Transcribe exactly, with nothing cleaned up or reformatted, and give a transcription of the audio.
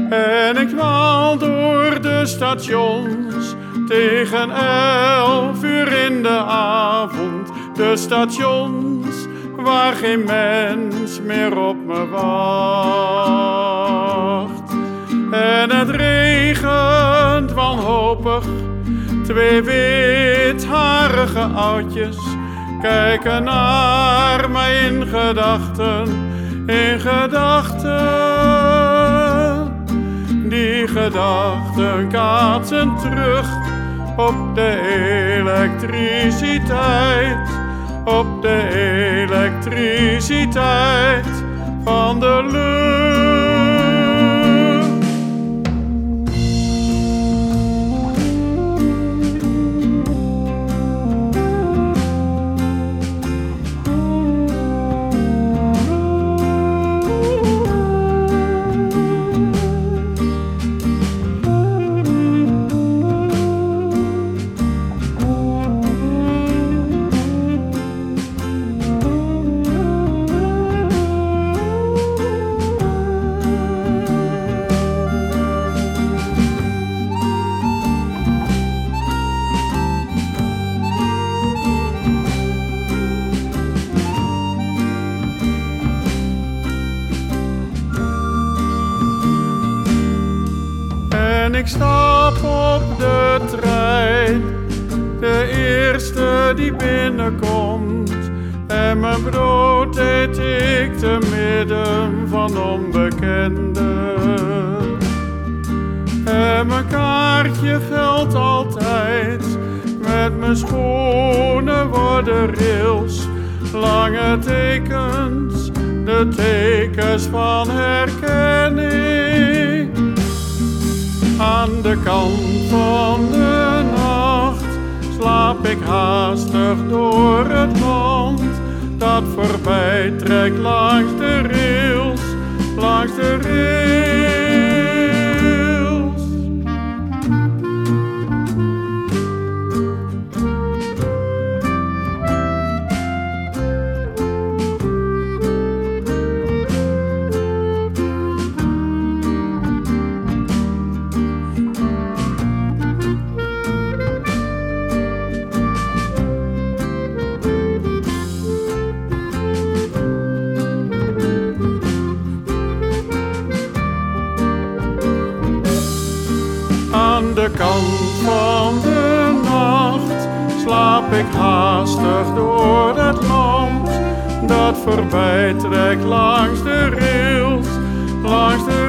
En ik dwaal door de stations tegen elf uur in de avond. De stations waar geen mens meer op me wacht. En het regent wanhopig. Twee witharige oudjes kijken naar mij in gedachten, in gedachten. Die gedachten kaatsen terug op de elektriciteit, op de elektriciteit van de lucht. En ik stap op de trein, de eerste die binnenkomt. En mijn brood eet ik te midden van onbekenden. En mijn kaartje geldt altijd, met mijn schoenen worden rails. Lange tekens, de tekens van herkenning. Aan de kant van de nacht slaap ik haastig door het land dat voorbij trekt langs de rails, langs de rails. Aan de kant van de nacht slaap ik haastig door het land dat voorbij trekt langs de rails, langs de